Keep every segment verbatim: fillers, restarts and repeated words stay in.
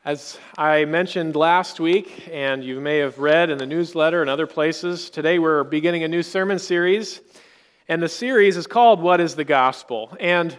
As I mentioned last week, and you may have read in the newsletter and other places, today we're beginning a new sermon series, and the series is called What is the Gospel? And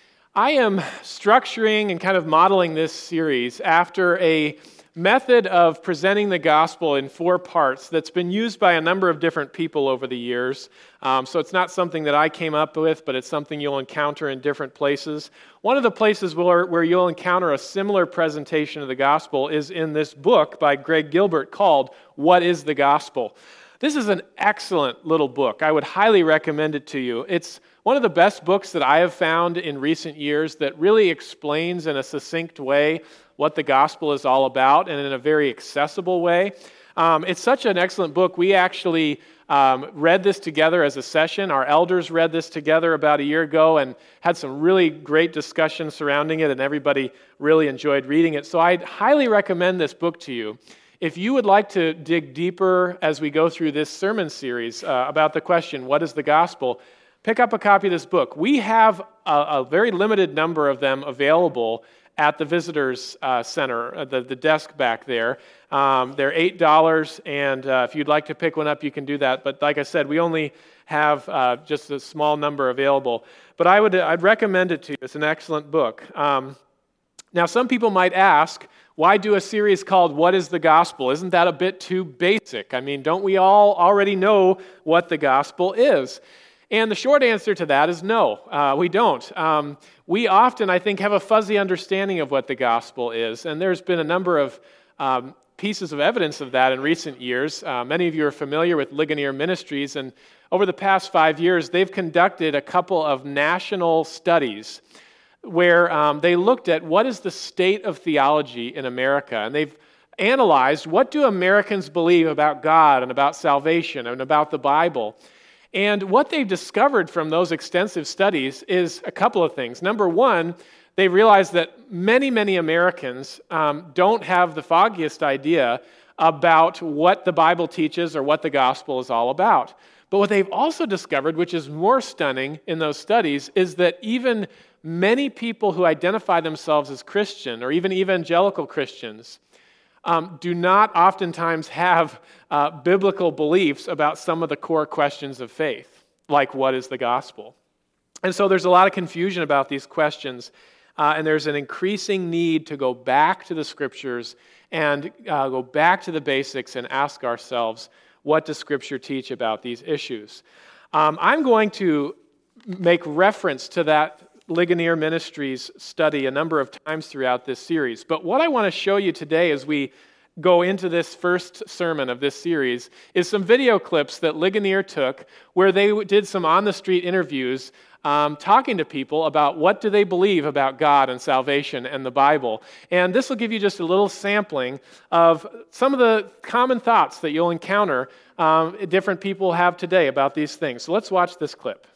I am structuring and kind of modeling this series after a method of presenting the gospel in four parts that's been used by a number of different people over the years. Um, so it's not something that I came up with, but it's something you'll encounter in different places. One of the places where, where you'll encounter a similar presentation of the gospel is in this book by Greg Gilbert called What is the Gospel? This is an excellent little book. I would highly recommend it to you. It's one of the best books that I have found in recent years that really explains in a succinct way what the gospel is all about and in a very accessible way. Um, it's such an excellent book. We actually um, read this together as a session. Our elders read this together about a year ago and had some really great discussion surrounding it, and everybody really enjoyed reading it. So I'd highly recommend this book to you. If you would like to dig deeper as we go through this sermon series uh, about the question, what is the gospel? Pick up a copy of this book. We have a, a very limited number of them available at the Visitors uh, Center, uh, the, the desk back there. Um, they're eight dollars, and uh, if you'd like to pick one up, you can do that. But like I said, we only have uh, just a small number available. But I would, I'd recommend it to you. It's an excellent book. Um, now, some people might ask, why do a series called What is the Gospel? Isn't that a bit too basic? I mean, don't we all already know what the gospel is? And the short answer to that is no, uh, we don't. Um, we often, I think, have a fuzzy understanding of what the gospel is, and there's been a number of um, pieces of evidence of that in recent years. Uh, many of you are familiar with Ligonier Ministries, and over the past five years, they've conducted a couple of national studies where um, they looked at what is the state of theology in America, and they've analyzed what do Americans believe about God and about salvation and about the Bible. And what they've discovered from those extensive studies is a couple of things. Number one, they realized that many, many Americans um, don't have the foggiest idea about what the Bible teaches or what the gospel is all about. But what they've also discovered, which is more stunning in those studies, is that even many people who identify themselves as Christian or even evangelical Christians Um, do not oftentimes have uh, biblical beliefs about some of the core questions of faith, like what is the gospel. And so there's a lot of confusion about these questions, uh, and there's an increasing need to go back to the scriptures and uh, go back to the basics and ask ourselves, what does scripture teach about these issues? Um, I'm going to make reference to that Ligonier Ministries study a number of times throughout this series. But what I want to show you today as we go into this first sermon of this series is some video clips that Ligonier took where they did some on-the-street interviews um, talking to people about what do they believe about God and salvation and the Bible. And this will give you just a little sampling of some of the common thoughts that you'll encounter um, different people have today about these things. So let's watch this clip.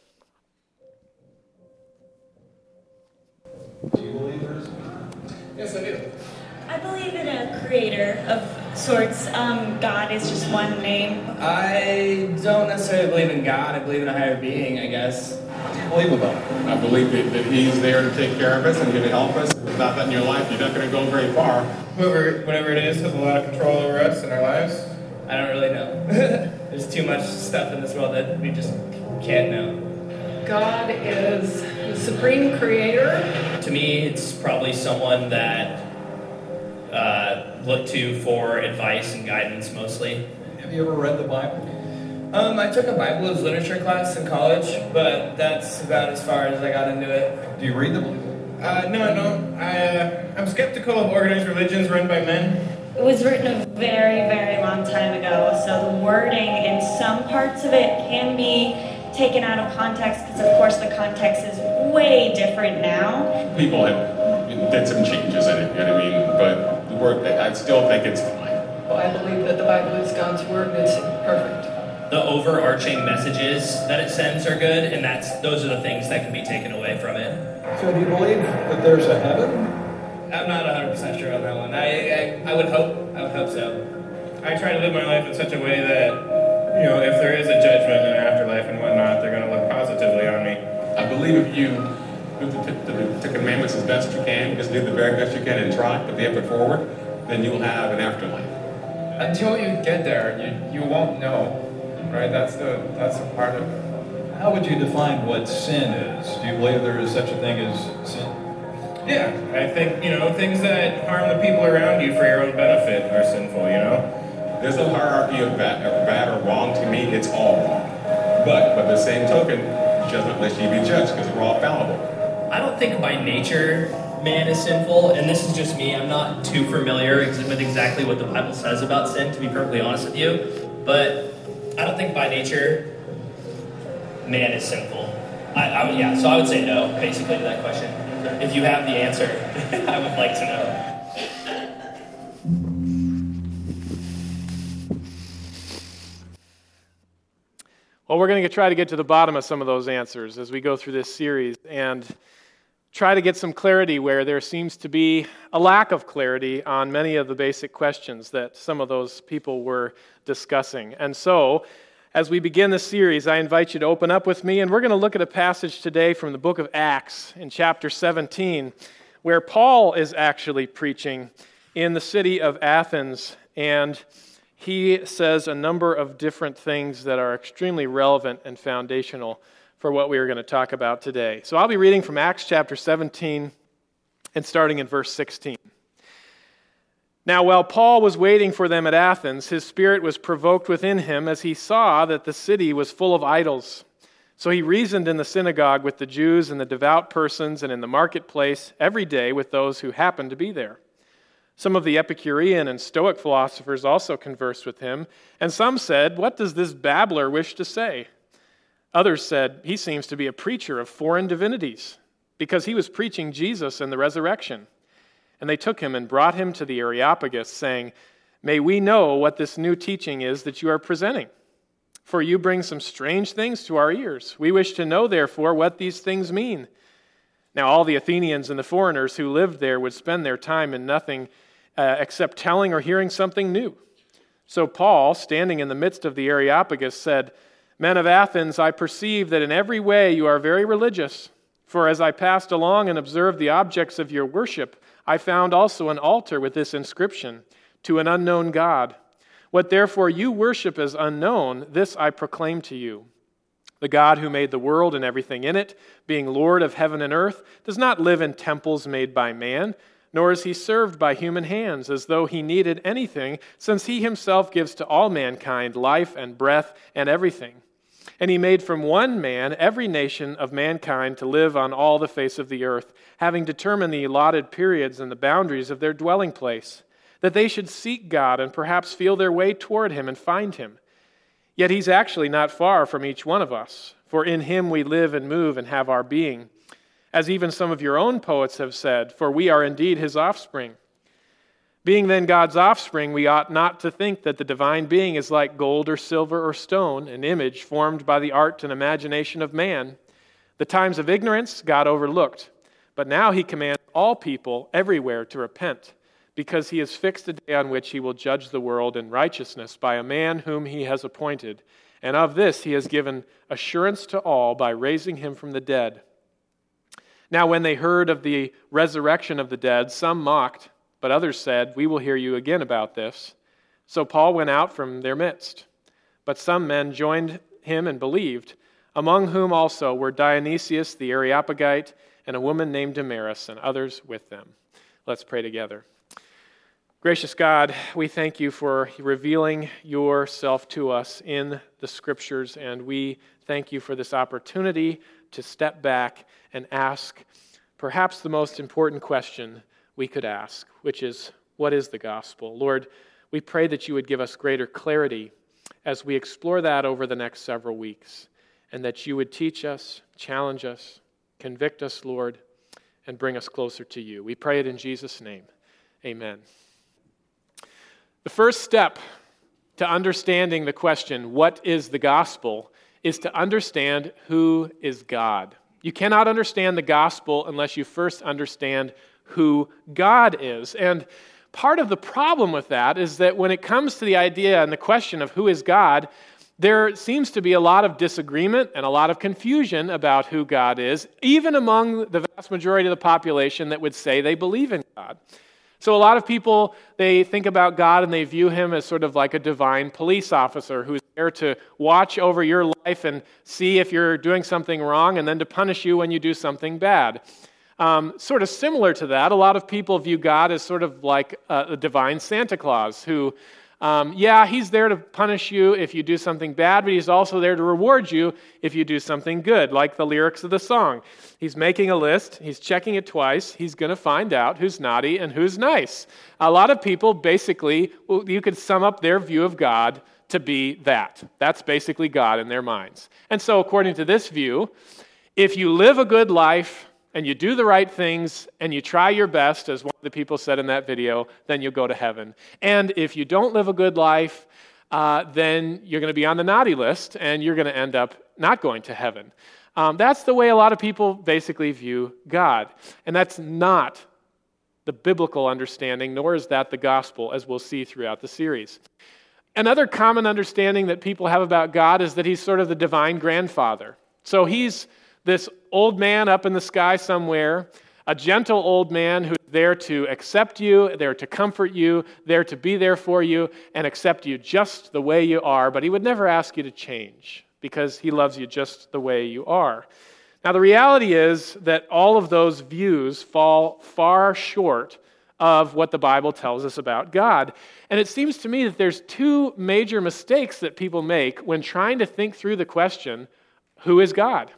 Do you believe there is a God? Yes, I do. I believe in a creator of sorts. Um, God is just one name. I don't necessarily believe in God. I believe in a higher being, I guess. What do you believe about it? I believe that, that He's there to take care of us and going to help us. Without that in your life, you're not going to go very far. Whoever, whatever it is, has a lot of control over us and our lives. I don't really know. There's too much stuff in this world that we just can't know. God is the supreme creator. To me, it's probably someone that uh, look to for advice and guidance mostly. Have you ever read the Bible? Um, I took a Bible as literature class in college, but that's about as far as I got into it. Do you read the Bible? Uh, no, I don't. I, uh, I'm skeptical of organized religions run by men. It was written a very, very long time ago, so the wording in some parts of it can be taken out of context, because of course the context is way different now. People have did some changes in it, you know what I mean? But the word, I still think it's fine. Well, I believe that the Bible is God's word and it's perfect. The overarching messages that it sends are good, and that's those are the things that can be taken away from it. So do you believe that there's a heaven? I'm not one hundred percent sure on that one. I, I I would hope I would hope so. I try to live my life in such a way that, you know, if there is a judgment and an afterlife and whatnot, they're going to look positively on me. I believe if you do the, the, the, the commandments as best you can, just do the very best you can and try, put the effort forward, then you'll have an afterlife. Until you get there, you, you won't know, right? That's the that's the part of it. How would you define what sin is? Do you believe there is such a thing as sin? Yeah, I think, you know, things that harm the people around you for your own benefit are sinful, you know? There's a hierarchy of bad, of bad or wrong. To me, it's all wrong. But by the same token, judgment lest ye be judged, because we're all fallible. I don't think by nature man is sinful, and this is just me. I'm not too familiar ex- with exactly what the Bible says about sin, to be perfectly honest with you. But I don't think by nature man is sinful. I, I would, yeah, so I would say no, basically, to that question. If you have the answer, I would like to know. Well, we're going to try to get to the bottom of some of those answers as we go through this series and try to get some clarity where there seems to be a lack of clarity on many of the basic questions that some of those people were discussing. And so, as we begin this series, I invite you to open up with me, and we're going to look at a passage today from the book of Acts in chapter seventeen, where Paul is actually preaching in the city of Athens, and he says a number of different things that are extremely relevant and foundational for what we are going to talk about today. So I'll be reading from Acts chapter seventeen and starting in verse sixteen. Now, while Paul was waiting for them at Athens, his spirit was provoked within him as he saw that the city was full of idols. So he reasoned in the synagogue with the Jews and the devout persons and in the marketplace every day with those who happened to be there. Some of the Epicurean and Stoic philosophers also conversed with him, and some said, "What does this babbler wish to say?" Others said, "He seems to be a preacher of foreign divinities, because he was preaching Jesus and the resurrection." And they took him and brought him to the Areopagus, saying, "May we know what this new teaching is that you are presenting? For you bring some strange things to our ears. We wish to know, therefore, what these things mean." Now all the Athenians and the foreigners who lived there would spend their time in nothing uh, except telling or hearing something new. So Paul, standing in the midst of the Areopagus, said, "Men of Athens, I perceive that in every way you are very religious. For as I passed along and observed the objects of your worship, I found also an altar with this inscription, 'To an unknown God.' What therefore you worship as unknown, this I proclaim to you. The God who made the world and everything in it, being Lord of heaven and earth, does not live in temples made by man, nor is he served by human hands as though he needed anything, since he himself gives to all mankind life and breath and everything. And he made from one man every nation of mankind to live on all the face of the earth, having determined the allotted periods and the boundaries of their dwelling place, that they should seek God and perhaps feel their way toward him and find him. Yet he's actually not far from each one of us, for in him we live and move and have our being. As even some of your own poets have said, for we are indeed his offspring. Being then God's offspring, we ought not to think that the divine being is like gold or silver or stone, an image formed by the art and imagination of man. The times of ignorance God overlooked, but now he commands all people everywhere to repent, because he has fixed a day on which he will judge the world in righteousness by a man whom he has appointed. And of this he has given assurance to all by raising him from the dead. Now when they heard of the resurrection of the dead, some mocked, but others said, "We will hear you again about this." So Paul went out from their midst. But some men joined him and believed, among whom also were Dionysius the Areopagite and a woman named Damaris, and others with them. Let's pray together. Gracious God, we thank you for revealing yourself to us in the Scriptures, and we thank you for this opportunity to step back and ask perhaps the most important question we could ask, which is, what is the gospel? Lord, we pray that you would give us greater clarity as we explore that over the next several weeks, and that you would teach us, challenge us, convict us, Lord, and bring us closer to you. We pray it in Jesus' name. Amen. The first step to understanding the question, what is the gospel, is to understand who is God. You cannot understand the gospel unless you first understand who God is. And part of the problem with that is that when it comes to the idea and the question of who is God, there seems to be a lot of disagreement and a lot of confusion about who God is, even among the vast majority of the population that would say they believe in God. So a lot of people, they think about God and they view him as sort of like a divine police officer who's there to watch over your life and see if you're doing something wrong and then to punish you when you do something bad. Um, sort of similar to that, a lot of people view God as sort of like a, a divine Santa Claus who, um, yeah, he's there to punish you if you do something bad, but he's also there to reward you if you do something good, like the lyrics of the song. He's making a list, he's checking it twice, he's going to find out who's naughty and who's nice. A lot of people basically, well, you could sum up their view of God to be that. That's basically God in their minds. And so according to this view, if you live a good life, and you do the right things, and you try your best, as one of the people said in that video, then you'll go to heaven. And if you don't live a good life, uh, then you're going to be on the naughty list, and you're going to end up not going to heaven. Um, that's the way a lot of people basically view God. And that's not the biblical understanding, nor is that the gospel, as we'll see throughout the series. Another common understanding that people have about God is that he's sort of the divine grandfather. So he's this old man up in the sky somewhere, a gentle old man who's there to accept you, there to comfort you, there to be there for you, and accept you just the way you are, but he would never ask you to change because he loves you just the way you are. Now, the reality is that all of those views fall far short of what the Bible tells us about God. And it seems to me that there's two major mistakes that people make when trying to think through the question, who is God?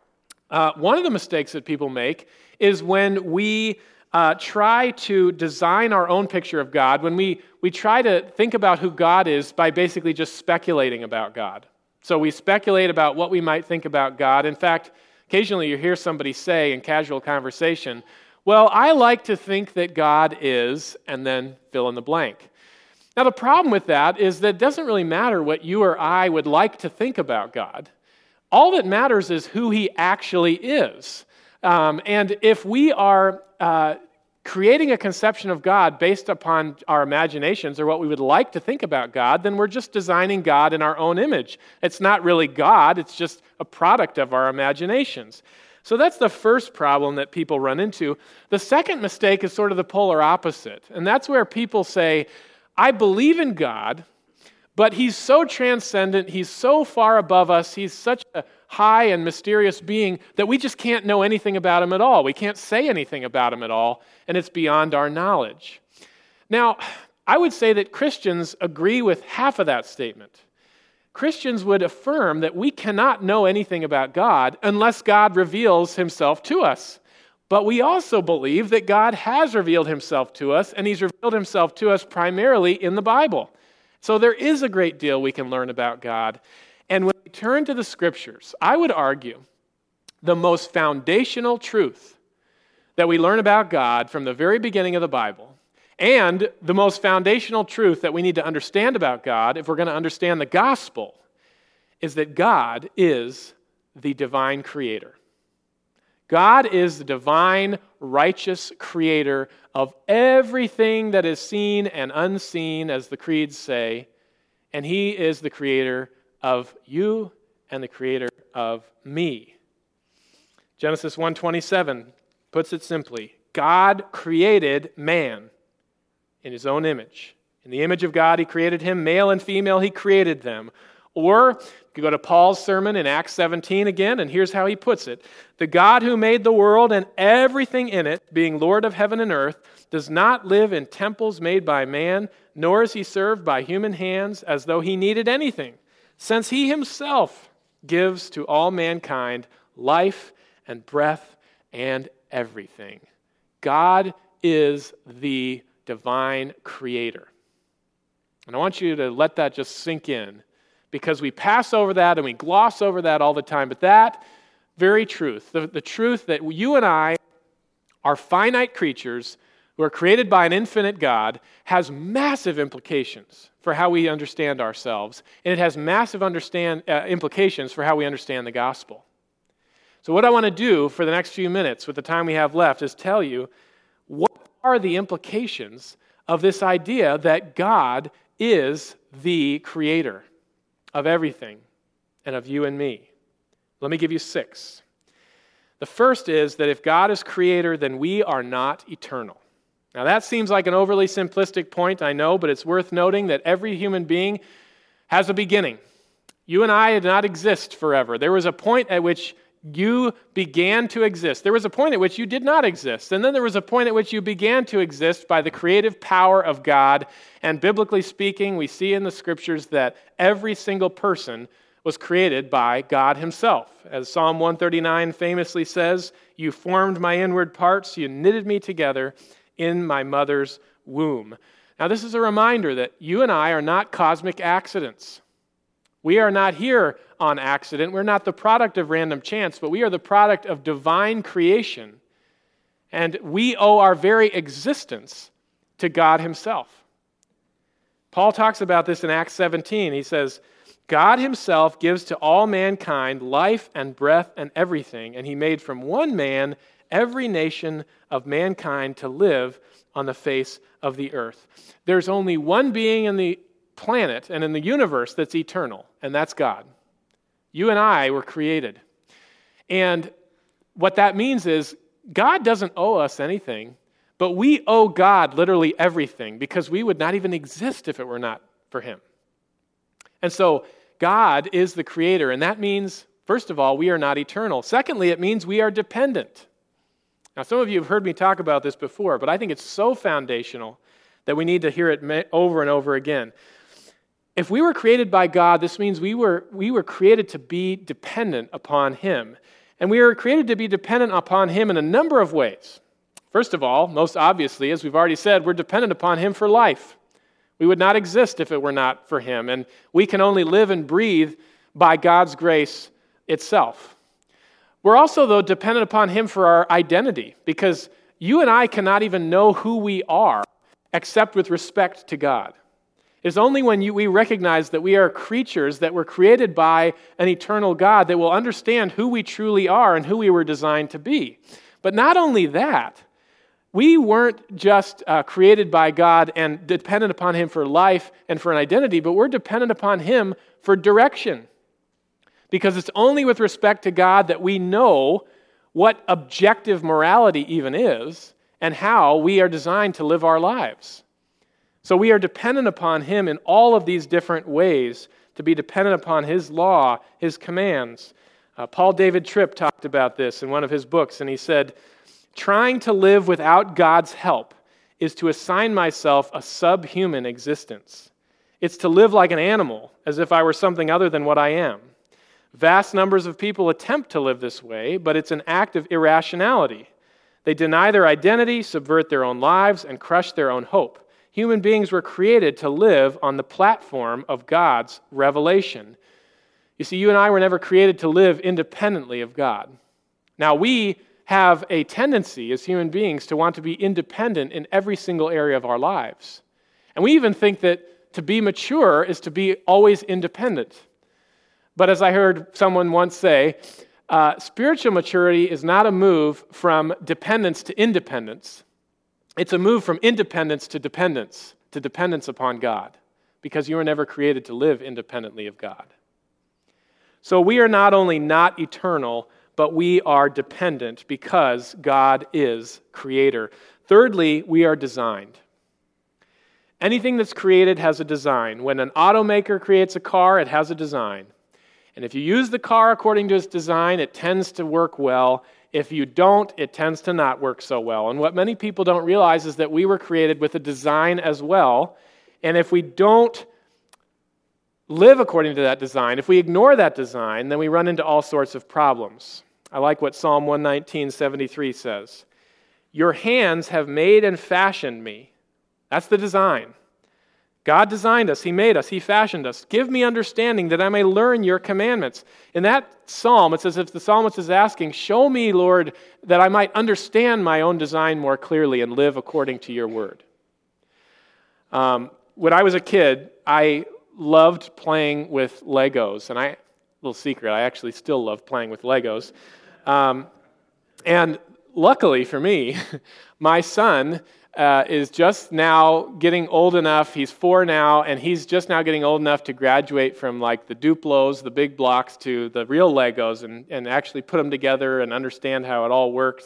Uh, one of the mistakes that people make is when we uh, try to design our own picture of God, when we, we try to think about who God is by basically just speculating about God. So we speculate about what we might think about God. In fact, occasionally you hear somebody say in casual conversation, well, I like to think that God is, and then fill in the blank. Now the problem with that is that it doesn't really matter what you or I would like to think about God. All that matters is who he actually is. Um, and if we are uh, creating a conception of God based upon our imaginations or what we would like to think about God, then we're just designing God in our own image. It's not really God, it's just a product of our imaginations. So that's the first problem that people run into. The second mistake is sort of the polar opposite. And that's where people say, I believe in God, but he's so transcendent, he's so far above us, he's such a high and mysterious being that we just can't know anything about him at all. We can't say anything about him at all, and it's beyond our knowledge. Now, I would say that Christians agree with half of that statement. Christians would affirm that we cannot know anything about God unless God reveals himself to us. But we also believe that God has revealed himself to us, and he's revealed himself to us primarily in the Bible. So there is a great deal we can learn about God. And when we turn to the Scriptures, I would argue the most foundational truth that we learn about God from the very beginning of the Bible, and the most foundational truth that we need to understand about God if we're going to understand the gospel, is that God is the divine creator. God is the divine, righteous creator of everything that is seen and unseen, as the creeds say, and he is the creator of you and the creator of me. Genesis one twenty-seven puts it simply, God created man in his own image. In the image of God, he created him, male and female, he created them. Or you could go to Paul's sermon in Acts seventeen again, and here's how he puts it. The God who made the world and everything in it, being Lord of heaven and earth, does not live in temples made by man, nor is he served by human hands as though he needed anything, since he himself gives to all mankind life and breath and everything. God is the divine creator. And I want you to let that just sink in, because we pass over that and we gloss over that all the time. But that very truth, the, the truth that you and I are finite creatures who are created by an infinite God, has massive implications for how we understand ourselves. And it has massive understand uh, implications for how we understand the gospel. So what I want to do for the next few minutes with the time we have left is tell you what are the implications of this idea that God is the creator of everything and of you and me. Let me give you six. The first is that if God is creator, then we are not eternal. Now that seems like an overly simplistic point, I know, but it's worth noting that every human being has a beginning. You and I did not exist forever. There was a point at which you began to exist. There was a point at which you did not exist. And then there was a point at which you began to exist by the creative power of God. And biblically speaking, we see in the scriptures that every single person was created by God himself. As Psalm one thirty-nine famously says, "You formed my inward parts, you knitted me together in my mother's womb." Now this is a reminder that you and I are not cosmic accidents. We are not here on accident. We're not the product of random chance, but we are the product of divine creation. And we owe our very existence to God himself. Paul talks about this in Acts seventeen. He says, "God himself gives to all mankind life and breath and everything, and he made from one man every nation of mankind to live on the face of the earth." There's only one being in the planet and in the universe that's eternal, and that's God. You and I were created. And what that means is God doesn't owe us anything, but we owe God literally everything because we would not even exist if it were not for him. And so God is the creator, and that means, first of all, we are not eternal. Secondly, it means we are dependent. Now, some of you have heard me talk about this before, but I think it's so foundational that we need to hear it over and over again. If we were created by God, this means we were, we were created to be dependent upon him. And we were created to be dependent upon him in a number of ways. First of all, most obviously, as we've already said, we're dependent upon him for life. We would not exist if it were not for him, and we can only live and breathe by God's grace itself. We're also, though, dependent upon him for our identity, because you and I cannot even know who we are except with respect to God. It's only when you, we recognize that we are creatures that were created by an eternal God that we'll understand who we truly are and who we were designed to be. But not only that, we weren't just uh, created by God and dependent upon him for life and for an identity, but we're dependent upon him for direction. Because it's only with respect to God that we know what objective morality even is and how we are designed to live our lives. So we are dependent upon him in all of these different ways, to be dependent upon his law, his commands. Uh, Paul David Tripp talked about this in one of his books, and he said, "Trying to live without God's help is to assign myself a subhuman existence. It's to live like an animal, as if I were something other than what I am. Vast numbers of people attempt to live this way, but it's an act of irrationality. They deny their identity, subvert their own lives, and crush their own hope. Human beings were created to live on the platform of God's revelation." You see, you and I were never created to live independently of God. Now, we have a tendency as human beings to want to be independent in every single area of our lives. And we even think that to be mature is to be always independent. But as I heard someone once say, uh, spiritual maturity is not a move from dependence to independence. It's a move from independence to dependence, to dependence upon God, because you were never created to live independently of God. So we are not only not eternal, but we are dependent because God is creator. Thirdly, we are designed. Anything that's created has a design. When an automaker creates a car, it has a design. And if you use the car according to its design, it tends to work well. If you don't, it tends to not work so well. And what many people don't realize is that we were created with a design as well. And if we don't live according to that design, if we ignore that design, then we run into all sorts of problems. I like what Psalm one nineteen, seventy-three says. "Your hands have made and fashioned me." That's the design. God designed us. He made us. He fashioned us. "Give me understanding that I may learn your commandments." In that psalm, it's as if the psalmist is asking, "Show me, Lord, that I might understand my own design more clearly and live according to your word." Um, when I was a kid, I loved playing with Legos. And I, little secret, I actually still love playing with Legos. Um, and luckily for me, my son Uh, is just now getting old enough, he's four now, and he's just now getting old enough to graduate from like the Duplos, the big blocks, to the real Legos and, and actually put them together and understand how it all works.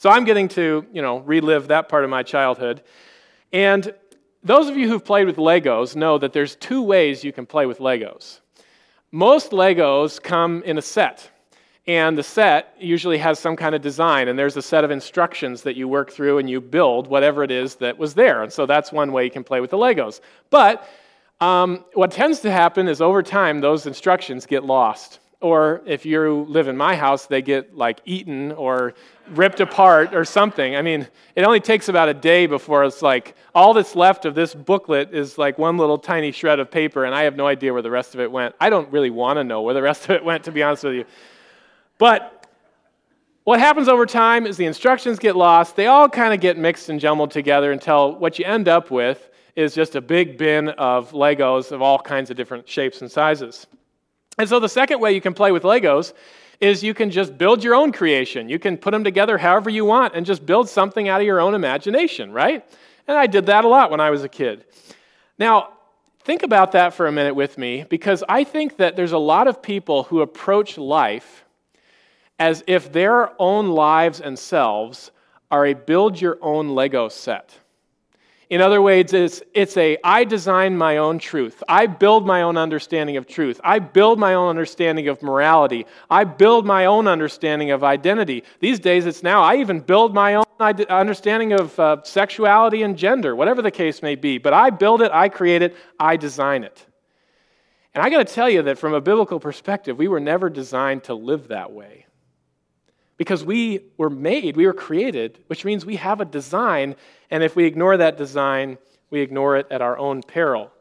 So I'm getting to, you know, relive that part of my childhood. And those of you who've played with Legos know that there's two ways you can play with Legos. Most Legos come in a set, and the set usually has some kind of design, and there's a set of instructions that you work through and you build whatever it is that was there. And so that's one way you can play with the Legos. But um, what tends to happen is over time, those instructions get lost. Or if you live in my house, they get like eaten or ripped apart or something. I mean, it only takes about a day before it's like all that's left of this booklet is like one little tiny shred of paper, and I have no idea where the rest of it went. I don't really want to know where the rest of it went, to be honest with you. But what happens over time is the instructions get lost. They all kind of get mixed and jumbled together until what you end up with is just a big bin of Legos of all kinds of different shapes and sizes. And so the second way you can play with Legos is you can just build your own creation. You can put them together however you want and just build something out of your own imagination, right? And I did that a lot when I was a kid. Now, think about that for a minute with me, because I think that there's a lot of people who approach life as if their own lives and selves are a build-your-own Lego set. In other words, it's, it's a, I design my own truth. I build my own understanding of truth. I build my own understanding of morality. I build my own understanding of identity. These days, it's now, I even build my own understanding of uh, sexuality and gender, whatever the case may be. But I build it, I create it, I design it. And I got to tell you that from a biblical perspective, we were never designed to live that way. Because we were made, we were created, which means we have a design, and if we ignore that design, we ignore it at our own peril.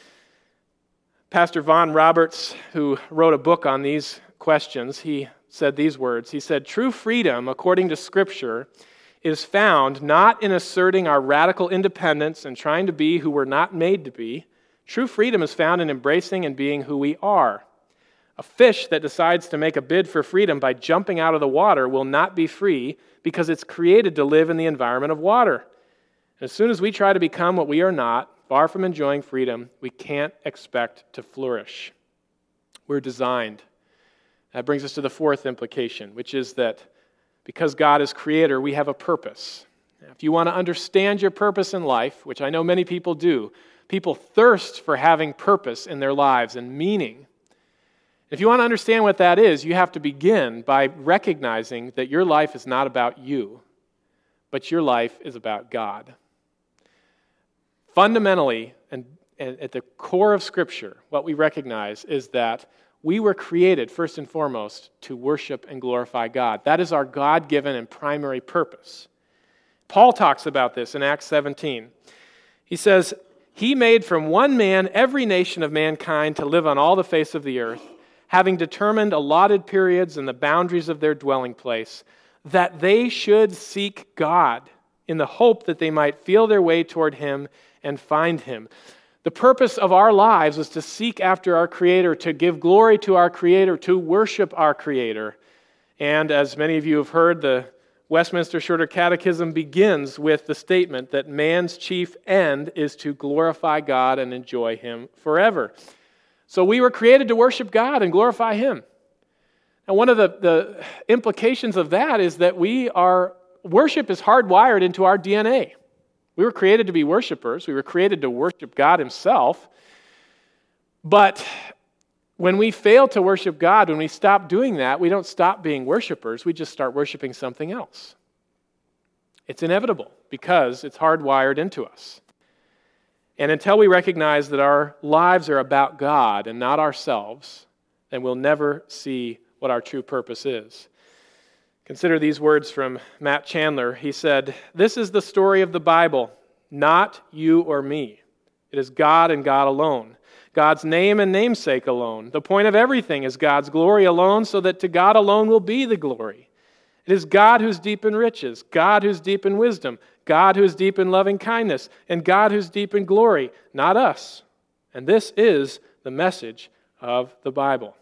Pastor Vaughn Roberts, who wrote a book on these questions, he said these words. He said, "True freedom, according to Scripture, is found not in asserting our radical independence and trying to be who we're not made to be. True freedom is found in embracing and being who we are. A fish that decides to make a bid for freedom by jumping out of the water will not be free because it's created to live in the environment of water. And as soon as we try to become what we are not, far from enjoying freedom, we can't expect to flourish." We're designed. That brings us to the fourth implication, which is that because God is creator, we have a purpose. If you want to understand your purpose in life, which I know many people do, people thirst for having purpose in their lives and meaning. If you want to understand what that is, you have to begin by recognizing that your life is not about you, but your life is about God. Fundamentally, and, and at the core of Scripture, what we recognize is that we were created, first and foremost, to worship and glorify God. That is our God-given and primary purpose. Paul talks about this in Acts seventeen. He says, "He made from one man every nation of mankind to live on all the face of the earth, having determined allotted periods and the boundaries of their dwelling place, that they should seek God in the hope that they might feel their way toward Him and find Him." The purpose of our lives was to seek after our Creator, to give glory to our Creator, to worship our Creator. And as many of you have heard, the Westminster Shorter Catechism begins with the statement that man's chief end is to glorify God and enjoy Him forever. So we were created to worship God and glorify Him. And one of the, the implications of that is that we are, worship is hardwired into our D N A. We were created to be worshipers. We were created to worship God Himself. But when we fail to worship God, when we stop doing that, we don't stop being worshipers. We just start worshiping something else. It's inevitable because it's hardwired into us. And until we recognize that our lives are about God and not ourselves, then we'll never see what our true purpose is. Consider these words from Matt Chandler. He said, "This is the story of the Bible, not you or me. It is God and God alone. God's name and namesake alone. The point of everything is God's glory alone, so that to God alone will be the glory. It is God who's deep in riches, God who's deep in wisdom, God who's deep in loving kindness, and God who's deep in glory, not us. And this is the message of the Bible."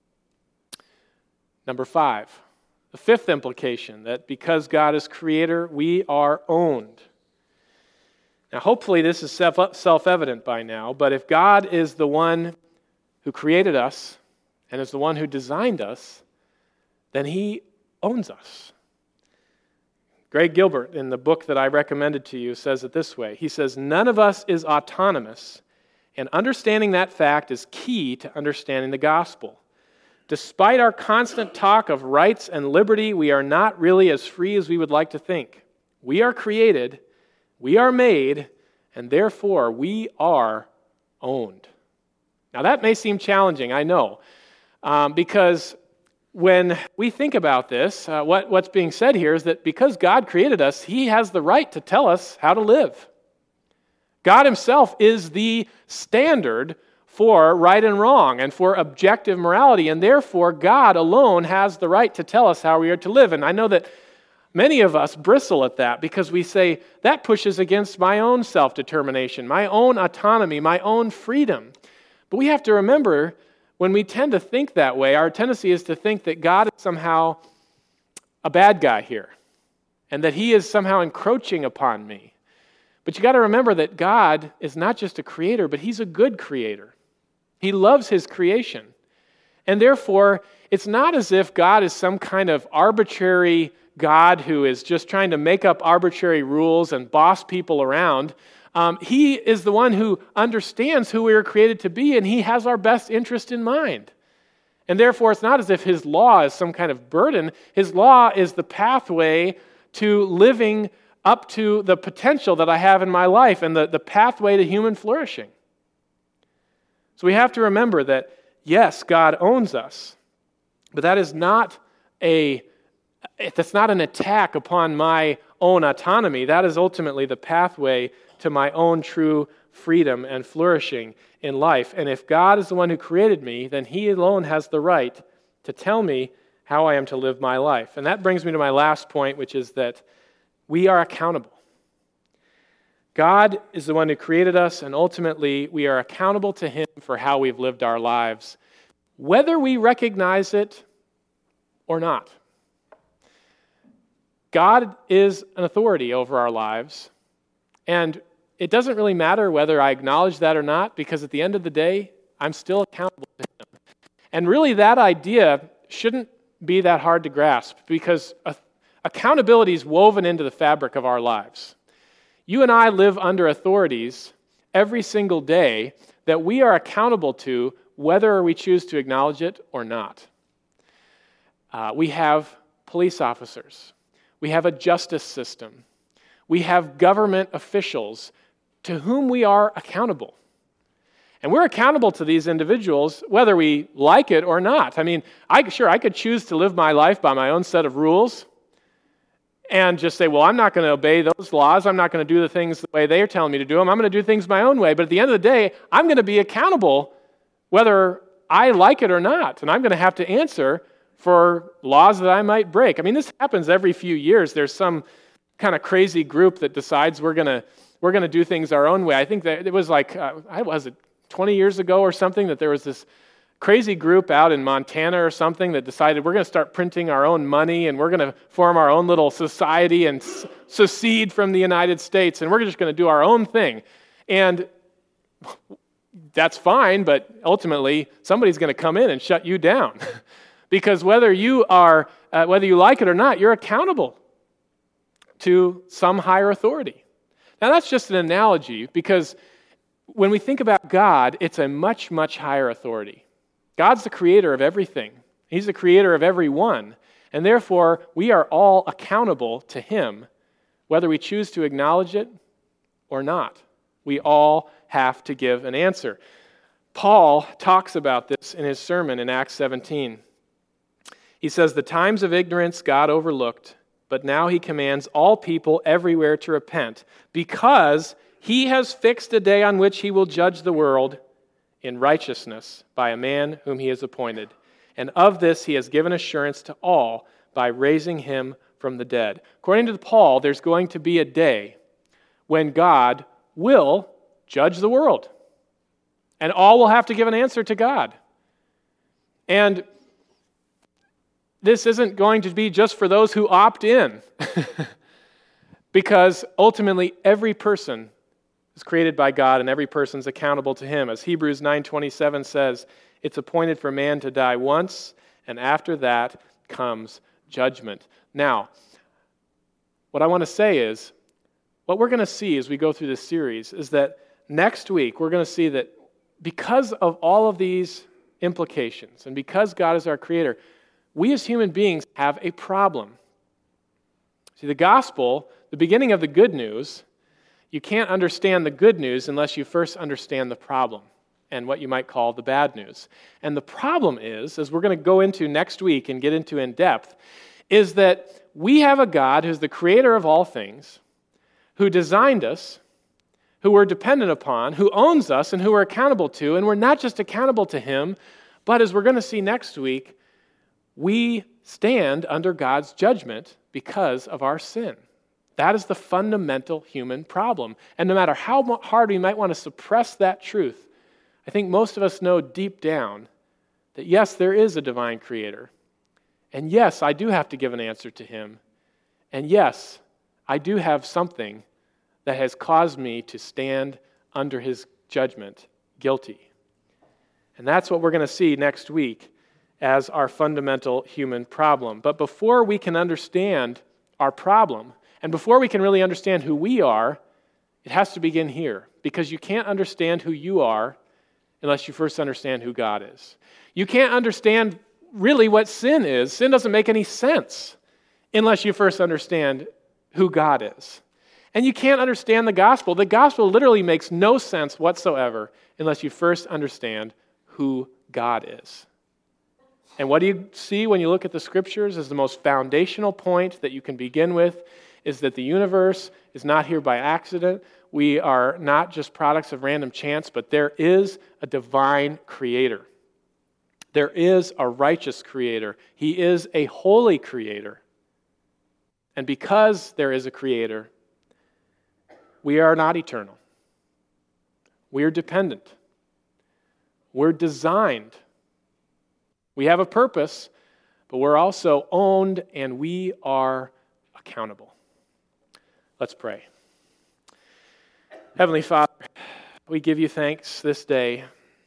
Number five, the fifth implication, that because God is creator, we are owned. Now, hopefully this is self-evident by now, but if God is the one who created us and is the one who designed us, then He owns us. Greg Gilbert, in the book that I recommended to you, says it this way. He says, none of us is autonomous, and understanding that fact is key to understanding the gospel. Despite our constant talk of rights and liberty, we are not really as free as we would like to think. We are created, we are made, and therefore we are owned. Now that may seem challenging, I know, um, because when we think about this, uh, what, what's being said here is that because God created us, He has the right to tell us how to live. God Himself is the standard for right and wrong and for objective morality, and therefore God alone has the right to tell us how we are to live. And I know that many of us bristle at that because we say, that pushes against my own self-determination, my own autonomy, my own freedom. But we have to remember, when we tend to think that way, our tendency is to think that God is somehow a bad guy here and that He is somehow encroaching upon me. But you got to remember that God is not just a creator, but He's a good creator. He loves His creation. And therefore, it's not as if God is some kind of arbitrary God who is just trying to make up arbitrary rules and boss people around. Um, he is the one who understands who we were created to be, and He has our best interest in mind. And therefore, it's not as if His law is some kind of burden. His law is the pathway to living up to the potential that I have in my life and the, the pathway to human flourishing. So we have to remember that, yes, God owns us, but that is not a that's not an attack upon my own autonomy. That is ultimately the pathway to my own true freedom and flourishing in life. And if God is the one who created me, then He alone has the right to tell me how I am to live my life. And that brings me to my last point, which is that we are accountable. God is the one who created us, and ultimately we are accountable to Him for how we've lived our lives, whether we recognize it or not. God is an authority over our lives, and it doesn't really matter whether I acknowledge that or not, because at the end of the day, I'm still accountable to Him. And really that idea shouldn't be that hard to grasp, because accountability is woven into the fabric of our lives. You and I live under authorities every single day that we are accountable to, whether we choose to acknowledge it or not. Uh, we have police officers. We have a justice system. We have government officials to whom we are accountable. And we're accountable to these individuals whether we like it or not. I mean, I, sure, I could choose to live my life by my own set of rules and just say, well, I'm not going to obey those laws. I'm not going to do the things the way they're telling me to do them. I'm going to do things my own way. But at the end of the day, I'm going to be accountable whether I like it or not. And I'm going to have to answer for laws that I might break. I mean, this happens every few years. There's some kind of crazy group that decides we're going to we're going to do things our own way. I think that it was like, uh, I was it twenty years ago or something, that there was this crazy group out in Montana or something that decided we're going to start printing our own money and we're going to form our own little society and s- secede from the United States, and we're just going to do our own thing. And that's fine, but ultimately somebody's going to come in and shut you down. Because whether you are, uh, whether you like it or not, you're accountable to some higher authority. Now that's just an analogy, because when we think about God, it's a much, much higher authority. God's the creator of everything. He's the creator of everyone. And therefore, we are all accountable to Him, whether we choose to acknowledge it or not. We all have to give an answer. Paul talks about this in his sermon in Acts seventeen. He says, the times of ignorance God overlooked, but now He commands all people everywhere to repent, because He has fixed a day on which He will judge the world in righteousness by a man whom He has appointed. And of this He has given assurance to all by raising Him from the dead. According to Paul, there's going to be a day when God will judge the world. And all will have to give an answer to God. And this isn't going to be just for those who opt in. Because ultimately every person is created by God and every person's accountable to Him. As Hebrews nine twenty-seven says, it's appointed for man to die once, and after that comes judgment. Now, what I want to say is, what we're going to see as we go through this series is that next week we're going to see that because of all of these implications and because God is our creator, we as human beings have a problem. See, the gospel, the beginning of the good news, you can't understand the good news unless you first understand the problem and what you might call the bad news. And the problem is, as we're going to go into next week and get into in depth, is that we have a God who's the creator of all things, who designed us, who we're dependent upon, who owns us, and who we're accountable to. And we're not just accountable to him, but as we're going to see next week, we stand under God's judgment because of our sin. That is the fundamental human problem. And no matter how hard we might want to suppress that truth, I think most of us know deep down that yes, there is a divine creator. And yes, I do have to give an answer to him. And yes, I do have something that has caused me to stand under his judgment, guilty. And that's what we're going to see next week as our fundamental human problem. But before we can understand our problem, and before we can really understand who we are, it has to begin here. Because you can't understand who you are unless you first understand who God is. You can't understand really what sin is. Sin doesn't make any sense unless you first understand who God is. And you can't understand the gospel. The gospel literally makes no sense whatsoever unless you first understand who God is. And what do you see when you look at the scriptures as the most foundational point that you can begin with is that the universe is not here by accident. We are not just products of random chance, but there is a divine creator. There is a righteous creator. He is a holy creator. And because there is a creator, we are not eternal. We are dependent. We're designed. We have a purpose, but we're also owned and we are accountable. Let's pray. Heavenly Father, we give you thanks this day.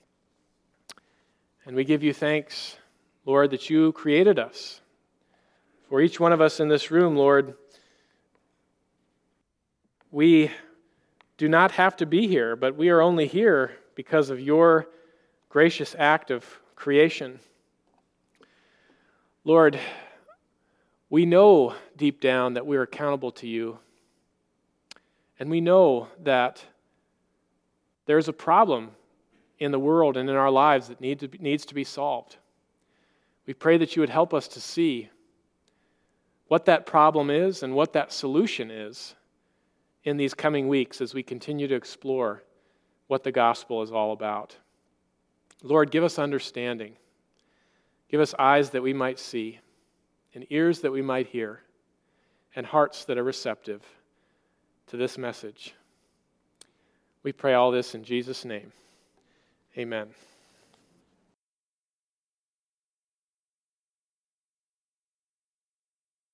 And we give you thanks, Lord, that you created us. For each one of us in this room, Lord, we do not have to be here, but we are only here because of your gracious act of creation. Lord, we know deep down that we are accountable to you. And we know that there's a problem in the world and in our lives that need to be, needs to be solved. We pray that you would help us to see what that problem is and what that solution is in these coming weeks as we continue to explore what the gospel is all about. Lord, give us understanding. Give us eyes that we might see, and ears that we might hear, and hearts that are receptive to this message. We pray all this in Jesus' name. Amen.